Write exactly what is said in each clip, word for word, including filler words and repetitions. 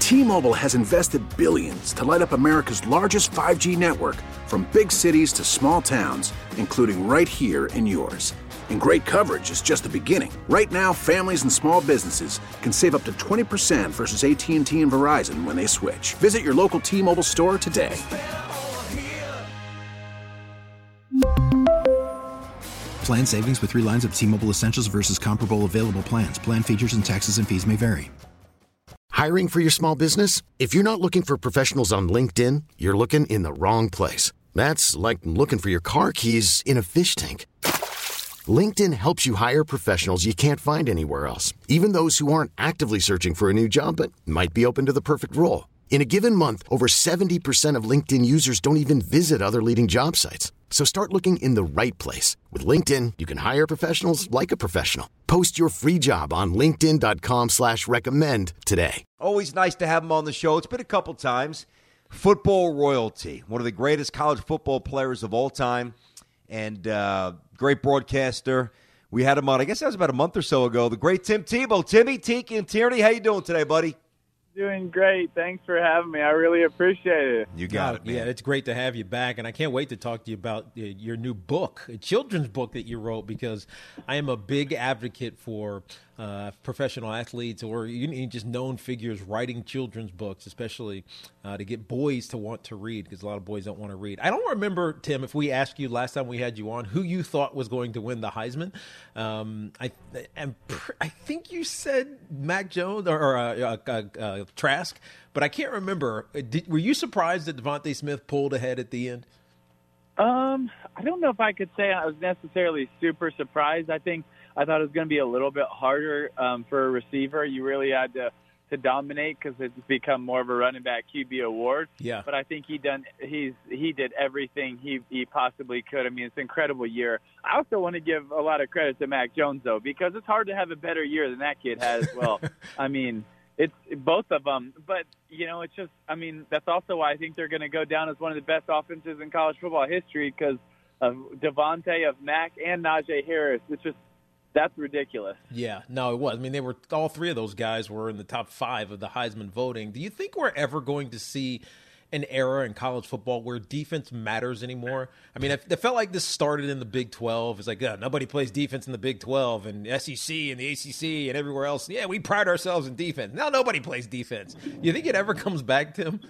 T-Mobile has invested billions to light up America's largest five G network, from big cities to small towns, including right here in yours. And great coverage is just the beginning. Right now, families and small businesses can save up to twenty percent versus A T and T and Verizon when they switch. Visit your local T-Mobile store today. Plan savings with three lines of T-Mobile Essentials versus comparable available plans. Plan features and taxes and fees may vary. Hiring for your small business? If you're not looking for professionals on LinkedIn, you're looking in the wrong place. That's like looking for your car keys in a fish tank. LinkedIn helps you hire professionals you can't find anywhere else, even those who aren't actively searching for a new job but might be open to the perfect role. In a given month, over seventy percent of LinkedIn users don't even visit other leading job sites. So start looking in the right place. With LinkedIn, you can hire professionals like a professional. Post your free job on linkedin.com slash recommend today. Always nice to have him on the show. It's been a couple times. Football royalty, one of the greatest college football players of all time, and uh, great broadcaster. We had him on, I guess that was about a month or so ago, the great Tim Tebow. Timmy, Tiki, and Tierney, how you doing today, buddy? Doing great. Thanks for having me. I really appreciate it. You got it, man. Yeah, it's great to have you back, and I can't wait to talk to you about uh, your new book, a children's book that you wrote, because I am a big advocate for uh, professional athletes or even just known figures writing children's books, especially uh, to get boys to want to read, because a lot of boys don't want to read. I don't remember, Tim, if we asked you last time we had you on who you thought was going to win the Heisman. Um, I and I think you said Mac Jones or, or uh, uh, uh, Trask, but I can't remember. Did, were you surprised that Devontae Smith pulled ahead at the end? Um, I don't know if I could say I was necessarily super surprised. I think I thought it was going to be a little bit harder um, for a receiver. You really had to, to dominate because it's become more of a running back Q B award. Yeah. But I think he done he's he did everything he he possibly could. I mean, it's an incredible year. I also want to give a lot of credit to Mac Jones though, because it's hard to have a better year than that kid had as well. I mean, it's both of them, but you know, it's just, I mean, that's also why I think they're going to go down as one of the best offenses in college football history because of Devontae, of Mac, and Najee Harris. It's just, that's ridiculous. Yeah, no, it was. I mean, they were, all three of those guys were in the top five of the Heisman voting. Do you think we're ever going to see an era in college football where defense matters anymore? I mean, it felt like this started in the Big twelve. It's like, yeah, nobody plays defense in the Big twelve and S E C and the A C C and everywhere else. Yeah, we pride ourselves in defense. Now nobody plays defense. You think it ever comes back, Tim?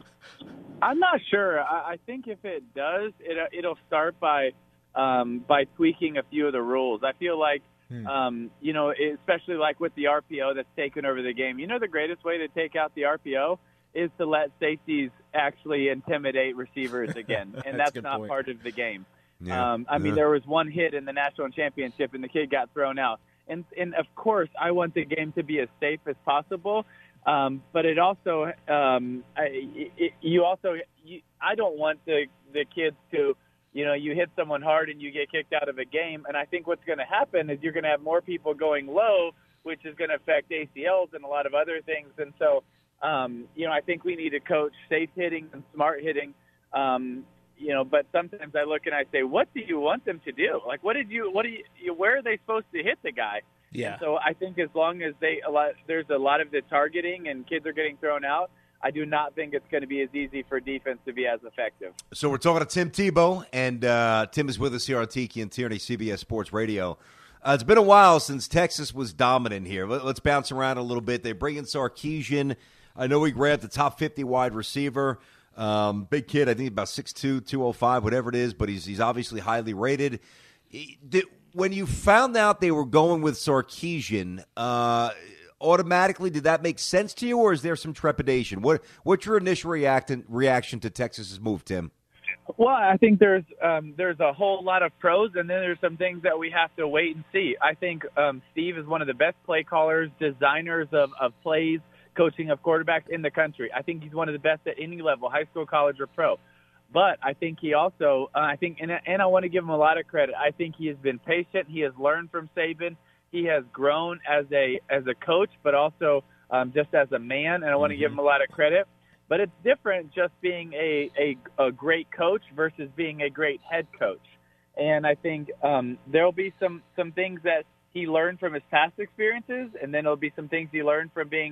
I'm not sure. I, I think if it does, it, it'll start by um, by tweaking a few of the rules. I feel like, hmm. um, you know, especially like with the R P O that's taken over the game. You know, the greatest way to take out the R P O is to let safeties actually intimidate receivers again, and that's, that's not point. part of the game. Yeah. Um, I mean, yeah. there was one hit in the national championship, and the kid got thrown out. And, and of course, I want the game to be as safe as possible, um, but it also, um, I, it, you also, you, I don't want the the kids to, you know, you hit someone hard and you get kicked out of a game, and I think what's going to happen is you're going to have more people going low, which is going to affect A C Ls and a lot of other things, and so. Um, you know, I think we need to coach safe hitting and smart hitting, um, you know, but sometimes I look and I say, what do you want them to do? Like, what did you, what do you, where are they supposed to hit the guy? Yeah. And so I think as long as they, a lot, there's a lot of the targeting and kids are getting thrown out, I do not think it's going to be as easy for defense to be as effective. So we're talking to Tim Tebow, and uh, Tim is with us here on Tiki and Tierney, C B S Sports Radio. Uh, it's been a while since Texas was dominant here. Let, let's bounce around a little bit. They bring in Sarkisian. I know he grabbed the top fifty wide receiver. Um, big kid, I think about six two, two oh five, whatever it is, but he's he's obviously highly rated. He, did, when you found out they were going with Sarkisian, uh, automatically, did that make sense to you, or is there some trepidation? What What's your initial react- reaction to Texas's move, Tim? Well, I think there's um, there's a whole lot of pros, and then there's some things that we have to wait and see. I think um, Steve is one of the best play callers, designers of, of plays, coaching of quarterbacks in the country. I think he's one of the best at any level, high school, college, or pro. But I think he also, uh, I think, and, and I want to give him a lot of credit. I think he has been patient. He has learned from Saban. He has grown as a as a coach, but also um, just as a man, and I want to mm-hmm. give him a lot of credit. But it's different just being a, a, a great coach versus being a great head coach. And I think um, there will be some, some things that he learned from his past experiences, and then there'll be some things he learned from being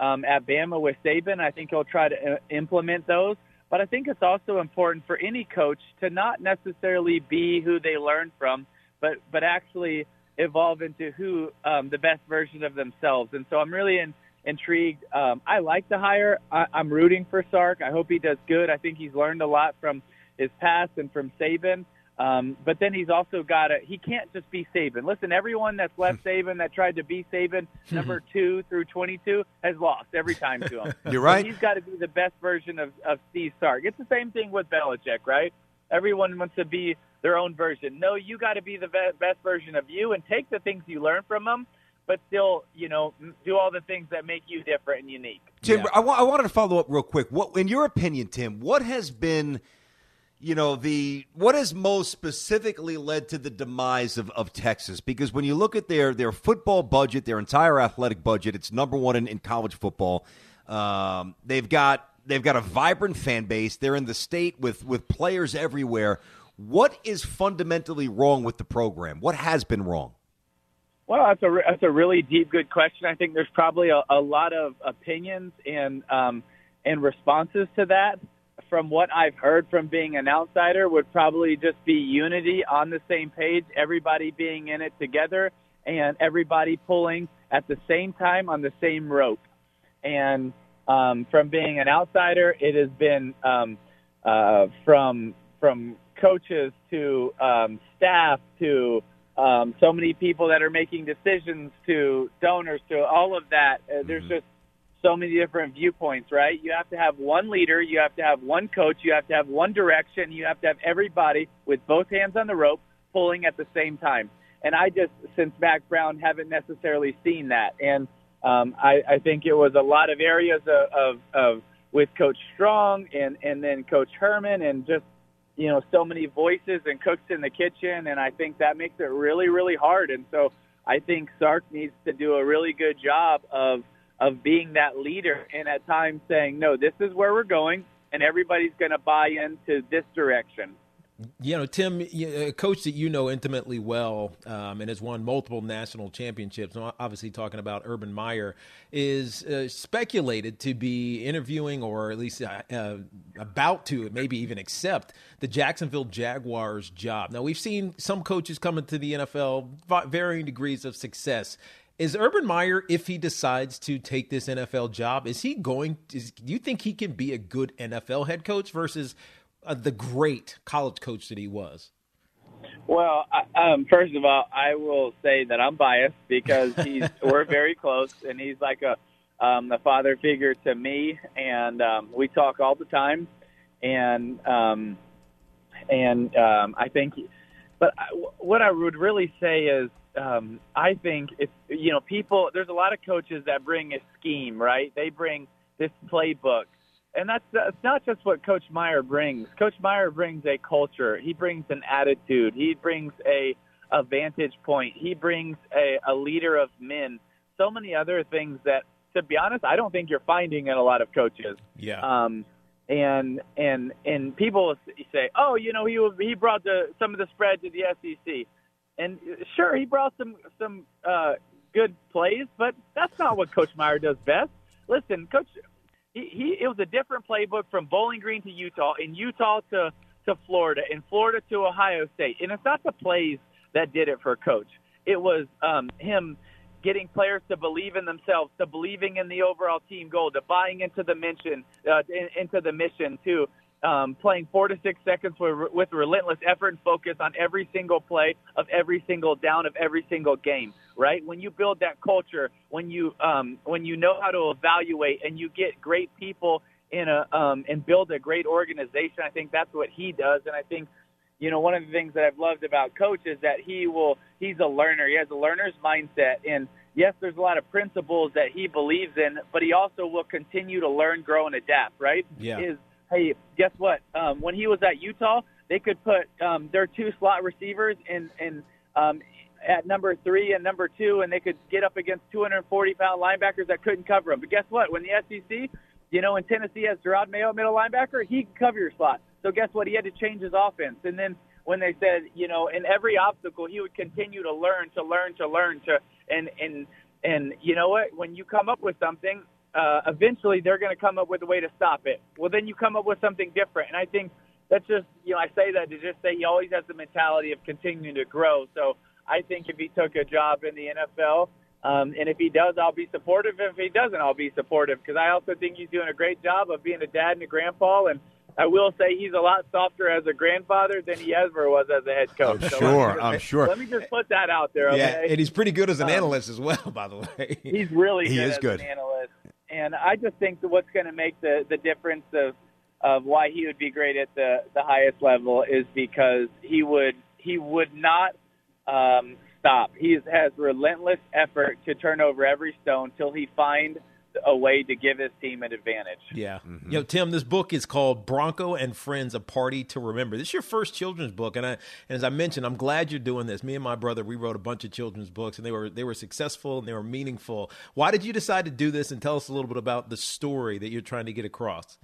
um, at Bama with Saban. I think he'll try to uh, implement those. But I think it's also important for any coach to not necessarily be who they learn from, but but actually evolve into who um, the best version of themselves. And so I'm really in, intrigued. Um, I like the hire. I, I'm rooting for Sark. I hope he does good. I think he's learned a lot from his past and from Saban. Um, but then he's also got to – he can't just be Saban. Listen, everyone that's left Saban that tried to be Saban, number two through twenty-two, has lost every time to him. You're right. So he's got to be the best version of, of Steve Sark. It's the same thing with Belichick, right? Everyone wants to be their own version. No, you got to be the be- best version of you and take the things you learn from them, but still, you know, do all the things that make you different and unique. Tim, Yeah. I, wa- I wanted to follow up real quick. What, in your opinion, Tim, what has been – you know, the what has most specifically led to the demise of, of Texas? Because when you look at their their football budget, their entire athletic budget, it's number one in, in college football. Um, they've got they've got a vibrant fan base. They're in the state with with players everywhere. What is fundamentally wrong with the program? What has been wrong? Well, that's a re- that's a really deep, good question. I think there's probably a, a lot of opinions and um, and responses to that. From what I've heard from being an outsider, would probably just be unity on the same page, everybody being in it together, and everybody pulling at the same time on the same rope. And um, from being an outsider, it has been um, uh, from from coaches to um, staff to um, so many people that are making decisions to donors to all of that. Uh, there's just so many different viewpoints, right? You have to have one leader, you have to have one coach, you have to have one direction, you have to have everybody with both hands on the rope pulling at the same time. And I just, since Mac Brown, haven't necessarily seen that. And um, I, I think it was a lot of areas of, of, of with Coach Strong and, and then Coach Herman and just, you know, so many voices and cooks in the kitchen. And I think that makes it really, really hard. And so I think Sark needs to do a really good job of of being that leader and at times saying, no, this is where we're going, and everybody's going to buy into this direction. You know, Tim, a coach that you know intimately well um, and has won multiple national championships, obviously talking about Urban Meyer, is uh, speculated to be interviewing or at least uh, uh, about to maybe even accept the Jacksonville Jaguars job. Now, we've seen some coaches come into the N F L, varying degrees of success. Is Urban Meyer, if he decides to take this N F L job, is he going – do you think he can be a good N F L head coach versus uh, the great college coach that he was? Well, I, um, first of all, I will say that I'm biased because he's we're very close, and he's like a, um, a father figure to me, and um, we talk all the time. And, um, and um, I think – but I, what I would really say is, Um, I think it's, you know, people, there's a lot of coaches that bring a scheme, right? They bring this playbook. And that's, that's not just what Coach Meyer brings. Coach Meyer brings a culture. He brings an attitude. He brings a, a vantage point. He brings a, a leader of men. So many other things that, to be honest, I don't think you're finding in a lot of coaches. Yeah. Um, and, and, and people say, oh, you know, he, he brought the, some of the spread to the S E C. And sure, he brought some some uh, good plays, but that's not what Coach Meyer does best. Listen, Coach, he, he it was a different playbook from Bowling Green to Utah, in Utah to, to Florida, in Florida to Ohio State. And it's not the plays that did it for Coach. It was um, him getting players to believe in themselves, to believing in the overall team goal, to buying into the mission, uh, in, into the mission, to Um, playing four to six seconds with, with relentless effort and focus on every single play of every single down of every single game, right? When you build that culture, when you um, when you know how to evaluate and you get great people in a um, and build a great organization, I think that's what he does. And I think, you know, one of the things that I've loved about Coach is that he will he's a learner. He has a learner's mindset. And yes, there's a lot of principles that he believes in, but he also will continue to learn, grow, and adapt, right? Yeah. His, Hey, guess what? Um, when he was at Utah, they could put um, their two slot receivers in, in um, at number three and number two, and they could get up against two hundred forty pound linebackers that couldn't cover them. But guess what? When the S E C, you know, in Tennessee has Gerard Mayo, middle linebacker, he can cover your slot. So guess what? He had to change his offense. And then when they said, you know, in every obstacle, he would continue to learn, to learn, to learn, to and and and you know what? When you come up with something, uh, eventually they're going to come up with a way to stop it. Well, then you come up with something different. And I think that's just, you know, I say that to just say he always has the mentality of continuing to grow. So I think if he took a job in the N F L, um, and if he does, I'll be supportive. If he doesn't, I'll be supportive, because I also think he's doing a great job of being a dad and a grandpa. And I will say he's a lot softer as a grandfather than he ever was as a head coach. I'm so sure. Just, I'm sure. Let me just put that out there. Okay? Yeah, and he's pretty good as an um, analyst as well, by the way. He's really he good is as good. an analyst. And I just think that what's going to make the, the difference of of why he would be great at the, the highest level is because he would he would not um, stop. He has relentless effort to turn over every stone till he finds a way to give his team an advantage. Yeah. Mm-hmm. You know, Tim, this book is called Bronco and Friends, A Party to Remember. This is your first children's book. And I, and as I mentioned, I'm glad you're doing this. Me and my brother, we wrote a bunch of children's books, and they were, they were successful and they were meaningful. Why did you decide to do this, and tell us a little bit about the story that you're trying to get across?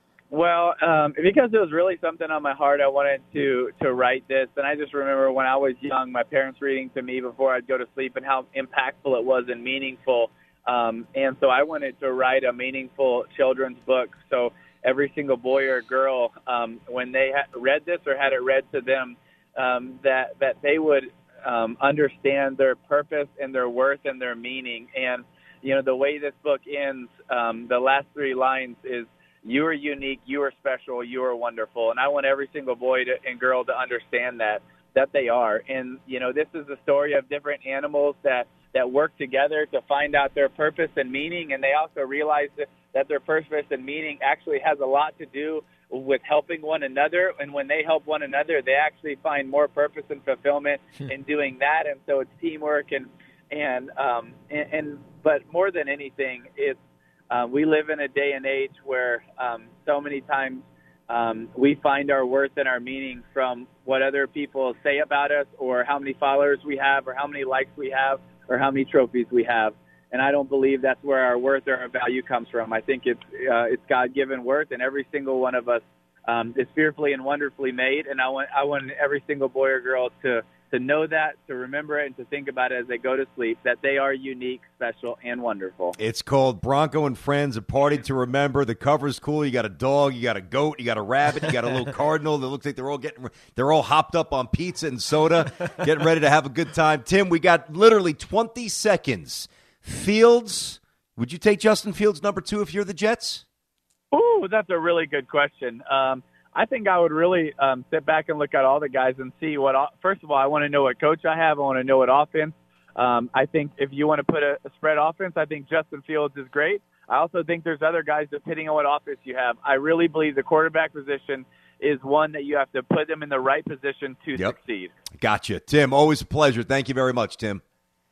Well, um, because it was really something on my heart, I wanted to, to write this. And I just remember when I was young, my parents reading to me before I'd go to sleep, and how impactful it was and meaningful. Um, and so I wanted to write a meaningful children's book. So every single boy or girl, um, when they ha- read this or had it read to them, um, that, that they would um, understand their purpose and their worth and their meaning. And, you know, the way this book ends, um, the last three lines is, "You are unique, you are special, you are wonderful." And I want every single boy to, and girl to understand that, that they are. And, you know, this is the story of different animals that, that work together to find out their purpose and meaning. And they also realize that, that their purpose and meaning actually has a lot to do with helping one another. And when they help one another, they actually find more purpose and fulfillment in doing that. And so it's teamwork. And, and, um, and, and but more than anything, it's, uh, we live in a day and age where um, so many times um, we find our worth and our meaning from what other people say about us, or how many followers we have, or how many likes we have, or how many trophies we have. And I don't believe that's where our worth or our value comes from. I think it's uh, it's God-given worth, and every single one of us um, is fearfully and wonderfully made. And I want I want every single boy or girl to to know that, to remember it, and to think about it as they go to sleep, that they are unique, special, and wonderful. It's called Bronco and Friends, A Party to Remember. The cover's cool. You got a dog, you got a goat, you got a rabbit, you got a little cardinal that looks like they're all getting they're all hopped up on pizza and soda, getting ready to have a good time. Tim, we got literally twenty seconds. Fields, would you take Justin Fields number two if you're the Jets? Ooh, that's a really good question. Um, I think I would really um, sit back and look at all the guys and see what – first of all, I want to know what coach I have. I want to know what offense. Um, I think if you want to put a, a spread offense, I think Justin Fields is great. I also think there's other guys depending on what offense you have. I really believe the quarterback position is one that you have to put them in the right position to yep. succeed. Gotcha. Tim, always a pleasure. Thank you very much, Tim.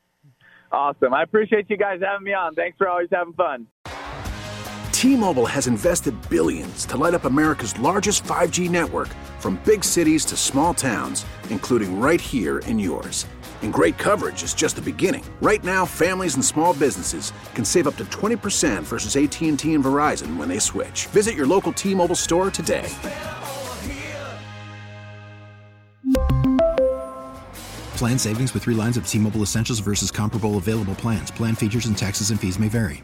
Awesome. I appreciate you guys having me on. Thanks for always having fun. T-Mobile has invested billions to light up America's largest five G network, from big cities to small towns, including right here in yours. And great coverage is just the beginning. Right now, families and small businesses can save up to twenty percent versus A T and T and Verizon when they switch. Visit your local T-Mobile store today. Plan savings with three lines of T-Mobile Essentials versus comparable available plans. Plan features and taxes and fees may vary.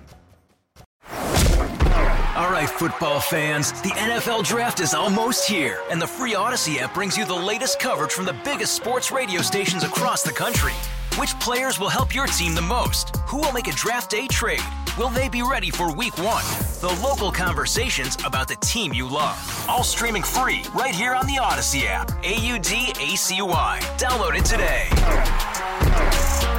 All right, football fans, the N F L Draft is almost here, and the free Odyssey app brings you the latest coverage from the biggest sports radio stations across the country. Which players will help your team the most? Who will make a draft day trade? Will they be ready for week one? The local conversations about the team you love. All streaming free right here on the Odyssey app. A U D A C Y. Download it today.